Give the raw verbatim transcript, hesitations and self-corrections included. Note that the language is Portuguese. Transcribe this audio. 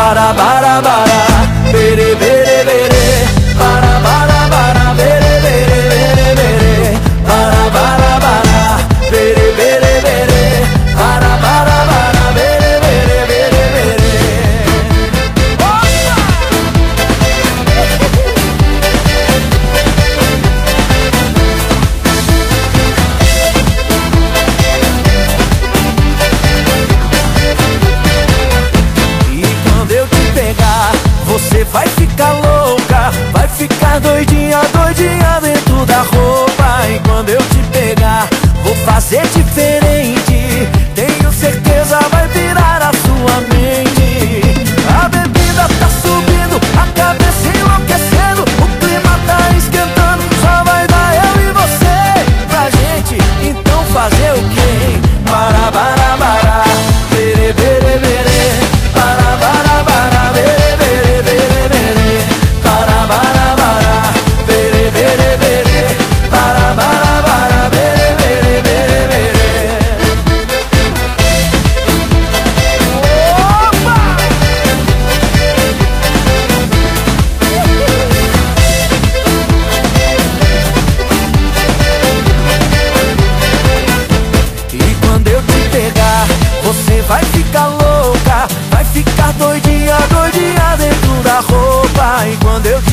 Para, para, para, bere, bere, bere. Para, para, para, bere, bere, bere, bere. Para, para, para, bere, bere, bere. Para, para, para, bere, bere, bere, bere. Você vai ficar louca, vai ficar doidinha, doidinha dentro da roupa. E quando eu te pegar, vou fazer diferente. Tenho certeza vai virar a sua mente. A bebida tá subindo, a cabeça enlouquecendo. O clima tá esquentando, só vai dar eu e você pra gente. Então fazer o quê? Para, para, para, bere, bere, bere. Para, para, para, bere. Você vai ficar louca, vai ficar doidinha, doidinha dentro da roupa. E quando eu